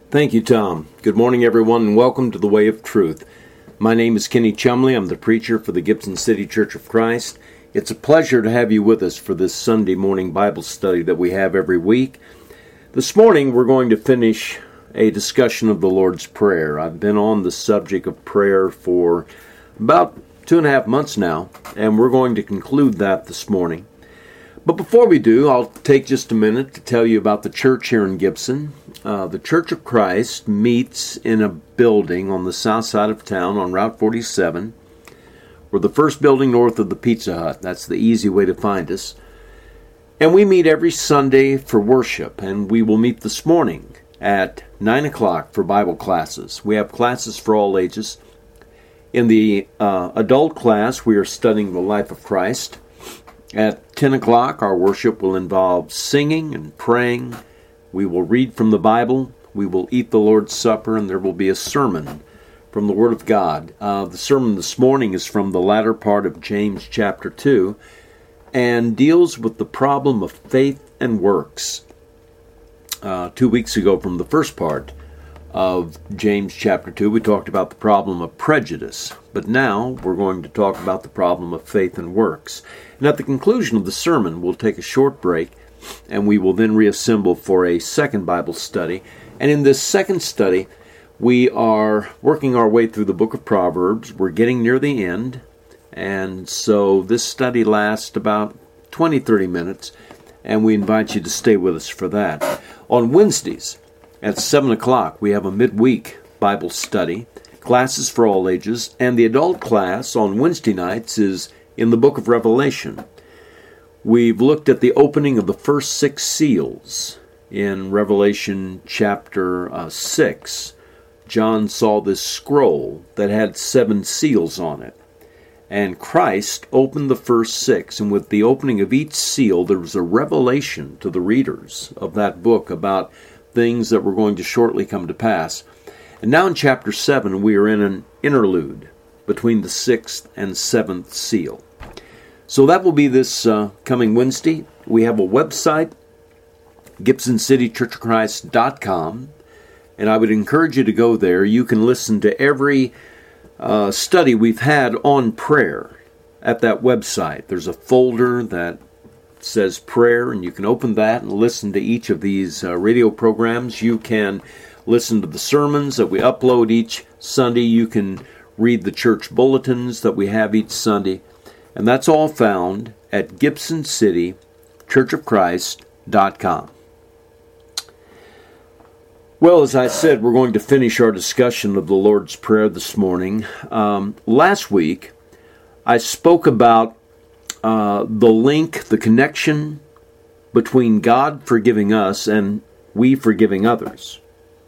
Thank you, Tom. Good morning, everyone, and welcome to the Way of Truth. My name is Kenny Chumley. I'm the preacher for the Gibson City Church of Christ. It's a pleasure to have you with us for this Sunday morning Bible study that we have every week. This morning, we're going to finish a discussion of the Lord's Prayer. I've been on the subject of prayer for about 2.5 months now, and we're going to conclude that this morning. But before we do, I'll take just a minute to tell you about the church here in Gibson. The Church of Christ meets in a building on the south side of town on Route 47. We're the first building north of the Pizza Hut. That's the easy way to find us. And we meet every Sunday for worship, and we will meet this morning at 9 o'clock for Bible classes. We have classes for all ages. In the adult class, we are studying the life of Christ. At 10 o'clock, our worship will involve singing and praying. We will read from the Bible. We will eat the Lord's Supper, and there will be a sermon from the Word of God. The sermon this morning is from the latter part of James chapter 2 and deals with the problem of faith and works. 2 weeks ago from the first part of James chapter 2, we talked about the problem of prejudice. But now we're going to talk about the problem of faith and works. And at the conclusion of the sermon, we'll take a short break, and we will then reassemble for a second Bible study. And in this second study, we are working our way through the book of Proverbs. We're getting near the end, and so this study lasts about 20-30 minutes, and we invite you to stay with us for that. On Wednesdays at 7 o'clock, we have a midweek Bible study, classes for all ages, and the adult class on Wednesday nights is in the book of Revelation. We've looked at the opening of the first 6 seals in Revelation chapter 6. John saw this scroll that had 7 seals on it. And Christ opened the first 6, and with the opening of each seal, there was a revelation to the readers of that book about things that were going to shortly come to pass. And now in chapter 7, we are in an interlude between the 6th and 7th seal. So that will be this coming Wednesday. We have a website, GibsonCityChurchOfChrist.com, and I would encourage you to go there. You can listen to every study we've had on prayer at that website. There's a folder that says prayer, and you can open that and listen to each of these radio programs. You can listen to the sermons that we upload each Sunday. You can read the church bulletins that we have each Sunday. And that's all found at GibsonCityChurchOfChrist.com. Well, as I said, we're going to finish our discussion of the Lord's Prayer this morning. Last week, I spoke about the link, the connection between God forgiving us and we forgiving others.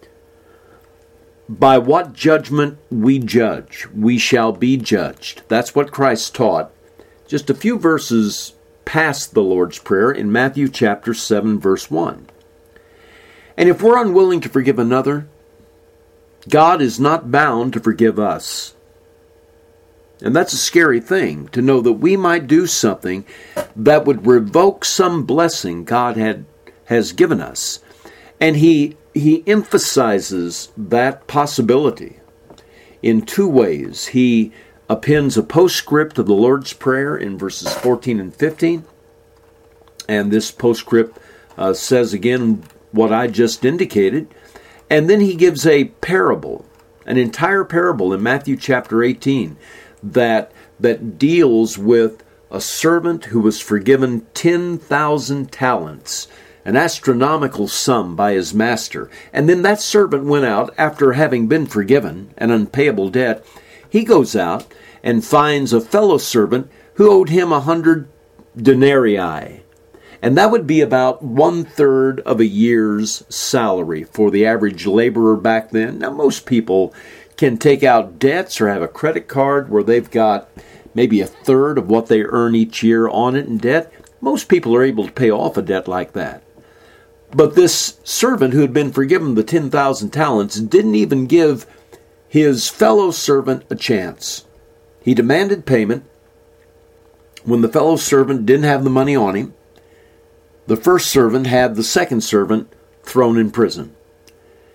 By what judgment we judge, we shall be judged. That's what Christ taught just a few verses past the Lord's Prayer in Matthew chapter 7, verse 1. And if we're unwilling to forgive another, God is not bound to forgive us. And that's a scary thing, to know that we might do something that would revoke some blessing God has given us. And he emphasizes that possibility in 2 ways. He appends a postscript of the Lord's Prayer in verses 14 and 15. And this postscript says again what I just indicated. And then he gives a parable, an entire parable in Matthew chapter 18 that deals with a servant who was forgiven 10,000 talents, an astronomical sum by his master. And then that servant went out after having been forgiven an unpayable debt. He goes out and finds a fellow servant who owed him 100 denarii. And that would be about 1/3 of a year's salary for the average laborer back then. Now, most people can take out debts or have a credit card where they've got maybe 1/3 of what they earn each year on it in debt. Most people are able to pay off a debt like that. But this servant who had been forgiven the 10,000 talents didn't even give his fellow servant a chance. He demanded payment. When the fellow servant didn't have the money on him, the first servant had the second servant thrown in prison.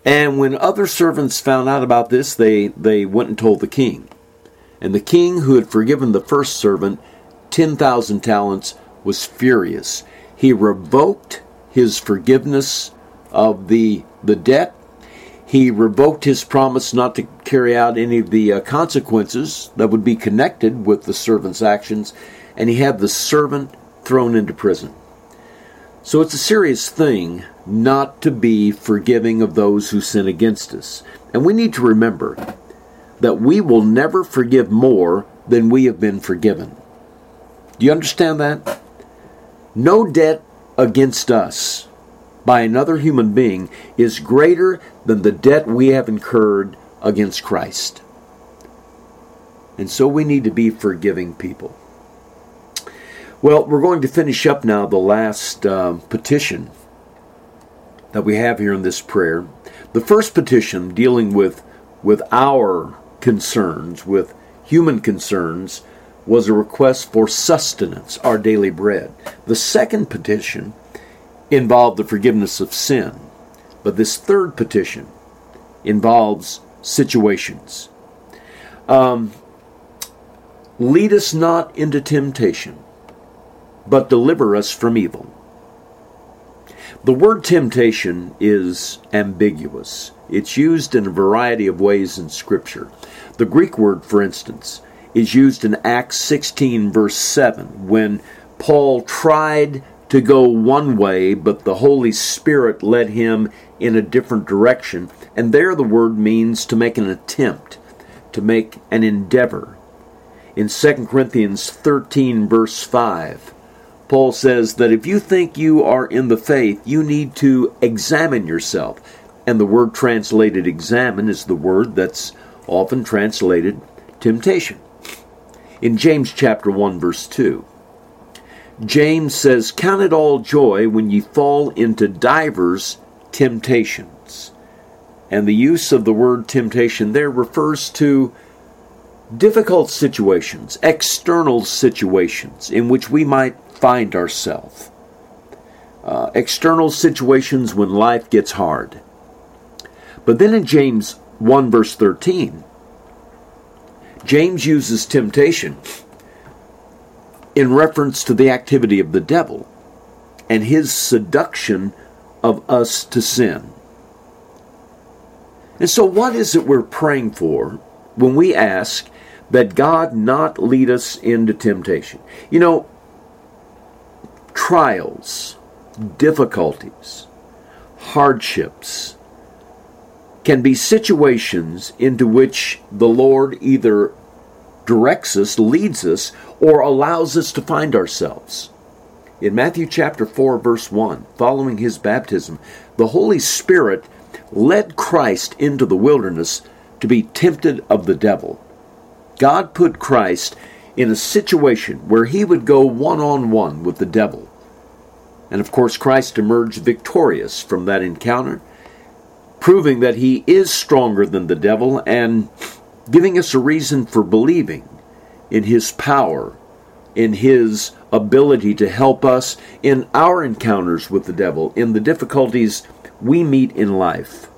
And when other servants found out about this, they went and told the king. And the king, who had forgiven the first servant 10,000 talents, was furious. He revoked his forgiveness of the debt. He revoked his promise not to carry out any of the consequences that would be connected with the servant's actions, and he had the servant thrown into prison. So it's a serious thing not to be forgiving of those who sin against us. And we need to remember that we will never forgive more than we have been forgiven. Do you understand that? No debt against us by another human being is greater than the debt we have incurred against Christ. And so we need to be forgiving people. Well, we're going to finish up now the last petition that we have here in this prayer. The first petition, dealing with our concerns, with human concerns, was a request for sustenance, our daily bread. The second petition involved the forgiveness of sin. But this third petition involves situations. Lead us not into temptation, but deliver us from evil. The word temptation is ambiguous. It's used in a variety of ways in Scripture. The Greek word, for instance, is used in Acts 16, verse 7, when Paul tried to go one way, but the Holy Spirit led him in a different direction. And there the word means to make an attempt, to make an endeavor. In 2 Corinthians 13, verse 5, Paul says that if you think you are in the faith, you need to examine yourself. And the word translated examine is the word that's often translated temptation. In James chapter 1, verse 2, James says, "Count it all joy when ye fall into divers temptations." And the use of the word temptation there refers to difficult situations, external situations in which we might find ourselves. External situations when life gets hard. But then in James 1 verse 13, James uses temptation in reference to the activity of the devil and his seduction of us to sin. And so what is it we're praying for when we ask that God not lead us into temptation? You know, trials, difficulties, hardships can be situations into which the Lord either directs us, leads us, or allows us to find ourselves. In Matthew chapter 4, verse 1, following his baptism, the Holy Spirit led Christ into the wilderness to be tempted of the devil. God put Christ in a situation where he would go one-on-one with the devil. And of course, Christ emerged victorious from that encounter, proving that he is stronger than the devil and giving us a reason for believing in his power, in his ability to help us in our encounters with the devil, in the difficulties we meet in life.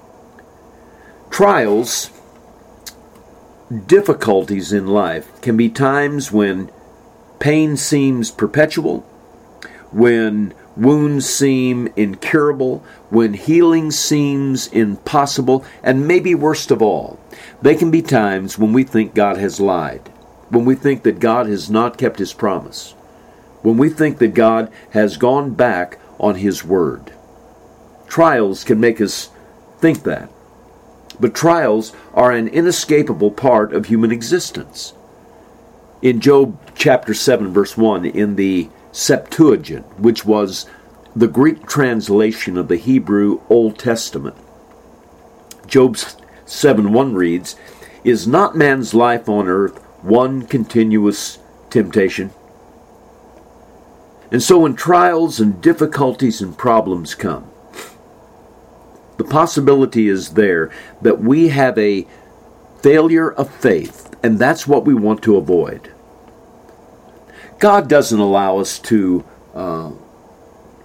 Trials, difficulties in life can be times when pain seems perpetual, when wounds seem incurable, when healing seems impossible, and maybe worst of all, they can be times when we think God has lied, when we think that God has not kept his promise, when we think that God has gone back on his word. Trials can make us think that. But trials are an inescapable part of human existence. In Job chapter 7, verse 1, in the Septuagint, which was the Greek translation of the Hebrew Old Testament, Job 7:1 reads, "Is not man's life on earth one continuous temptation?" And so when trials and difficulties and problems come, the possibility is there that we have a failure of faith, and that's what we want to avoid. God doesn't allow us to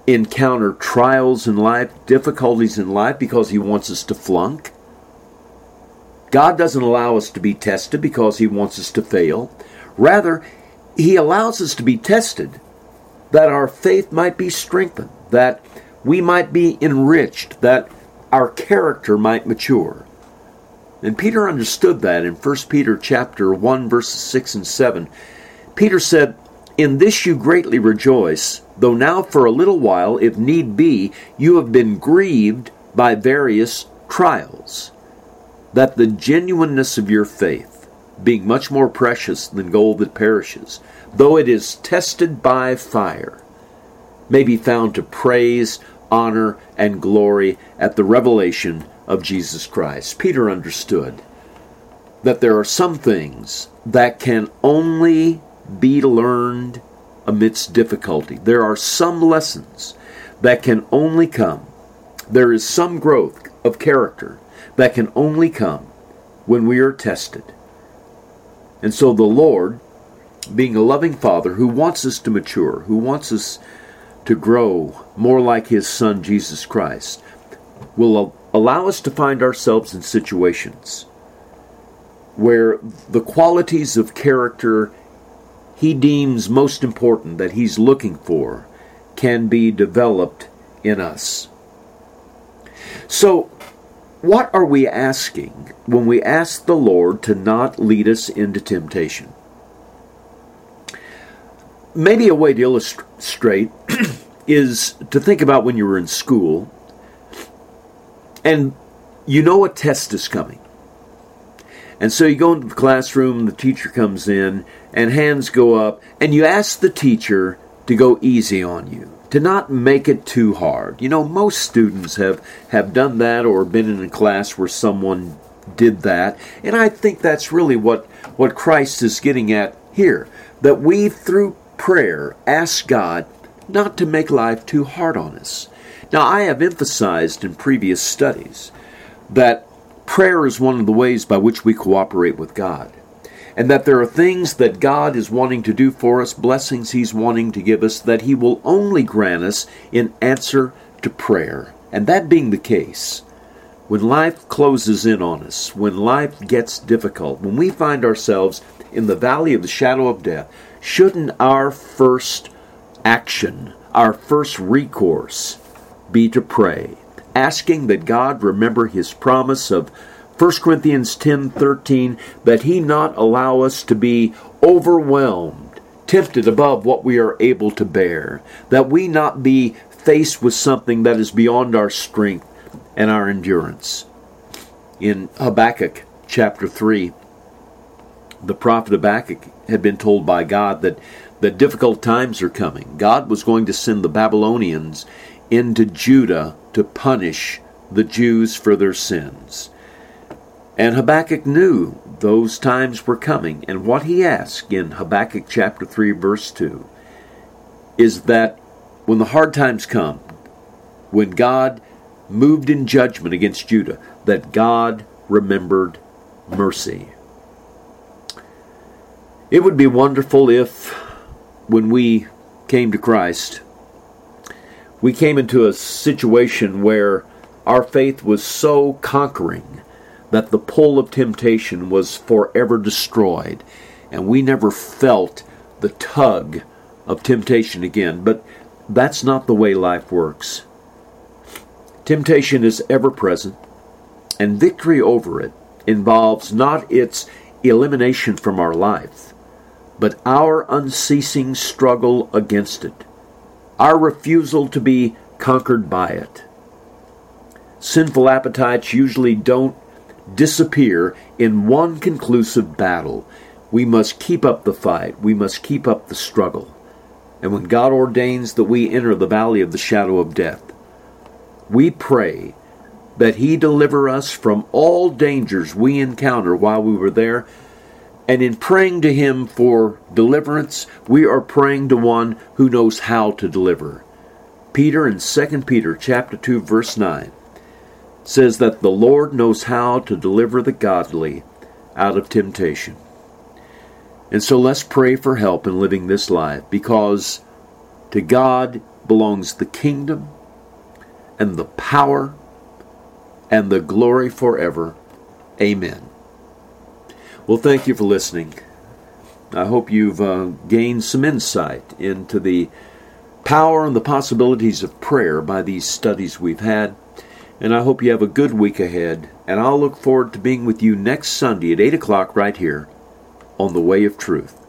encounter trials in life, difficulties in life, because He wants us to flunk. God doesn't allow us to be tested because He wants us to fail. Rather, He allows us to be tested that our faith might be strengthened, that we might be enriched, that our character might mature. And Peter understood that in 1 Peter chapter 1, verses 6 and 7. Peter said, "In this you greatly rejoice, though now for a little while, if need be, you have been grieved by various trials, that the genuineness of your faith, being much more precious than gold that perishes, though it is tested by fire, may be found to praise, honor, and glory at the revelation of Jesus Christ." Peter understood that there are some things that can only be learned amidst difficulty. There are some lessons that can only come. There is some growth of character that can only come when we are tested. And so the Lord, being a loving Father who wants us to mature, who wants us to grow more like His Son, Jesus Christ, will allow us to find ourselves in situations where the qualities of character He deems most important, that He's looking for, can be developed in us. So, what are we asking when we ask the Lord to not lead us into temptation? Maybe a way to illustrate is to think about when you were in school and you know a test is coming. And so you go into the classroom, the teacher comes in, and hands go up, and you ask the teacher to go easy on you, to not make it too hard. You know, most students have done that or been in a class where someone did that, and I think that's really what Christ is getting at here, that we, through prayer, ask God not to make life too hard on us. Now, I have emphasized in previous studies that prayer is one of the ways by which we cooperate with God, and that there are things that God is wanting to do for us, blessings He's wanting to give us, that He will only grant us in answer to prayer. And that being the case, when life closes in on us, when life gets difficult, when we find ourselves in the valley of the shadow of death, shouldn't our first action, our first recourse, be to pray, asking that God remember His promise of 1 Corinthians 10:13, that He not allow us to be overwhelmed, tempted above what we are able to bear, that we not be faced with something that is beyond our strength and our endurance. In Habakkuk chapter 3, the prophet Habakkuk had been told by God that difficult times are coming. God was going to send the Babylonians into Judah to punish the Jews for their sins. And Habakkuk knew those times were coming. And what he asked in Habakkuk chapter 3, verse 2, is that when the hard times come, when God moved in judgment against Judah, that God remembered mercy. It would be wonderful if, when we came to Christ, we came into a situation where our faith was so conquering that the pull of temptation was forever destroyed, and we never felt the tug of temptation again. But that's not the way life works. Temptation is ever present, and victory over it involves not its elimination from our life, but our unceasing struggle against it, our refusal to be conquered by it. Sinful appetites usually don't disappear in one conclusive battle. We must keep up the fight. We must keep up the struggle. And when God ordains that we enter the valley of the shadow of death, we pray that He deliver us from all dangers we encounter while we were there. And in praying to Him for deliverance, we are praying to one who knows how to deliver. Peter in 2 Peter chapter 2, verse 9 says that the Lord knows how to deliver the godly out of temptation. And so let's pray for help in living this life, because to God belongs the kingdom and the power and the glory forever. Amen. Well, thank you for listening. I hope you've gained some insight into the power and the possibilities of prayer by these studies we've had. And I hope you have a good week ahead. And I'll look forward to being with you next Sunday at 8 o'clock right here on The Way of Truth.